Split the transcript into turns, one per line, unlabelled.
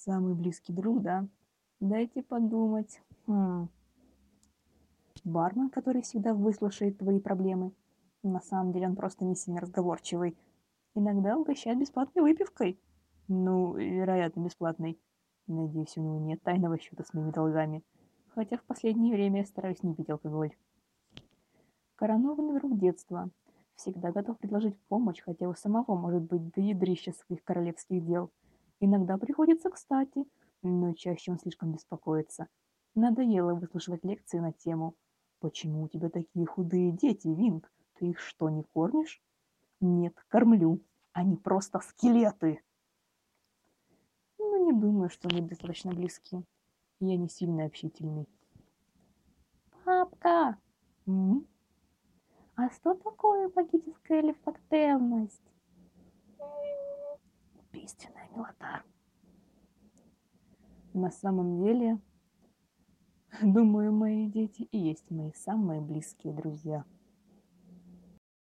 Самый близкий друг, да? Дайте подумать. Бармен, который всегда выслушает твои проблемы. На самом деле он просто не сильно разговорчивый. Иногда угощает бесплатной выпивкой. Ну, вероятно, бесплатной. Надеюсь, у него нет тайного счета с моими долгами. Хотя в последнее время я стараюсь не пить алкоголь. Коронованный друг детства. Всегда готов предложить помощь, хотя у самого может быть доедрища своих королевских дел. Иногда приходится кстати, но чаще он слишком беспокоится. Надоело выслушивать лекции на тему «Почему у тебя такие худые дети, Винг? Ты их что, не кормишь?» «Нет, кормлю. Они просто скелеты!» Но не думаю, что мы достаточно близки. Я не сильно общительный. «Папка, а что такое магическая рефрактивность?» Убийственная милота. На самом деле, думаю, мои дети и есть мои самые близкие друзья.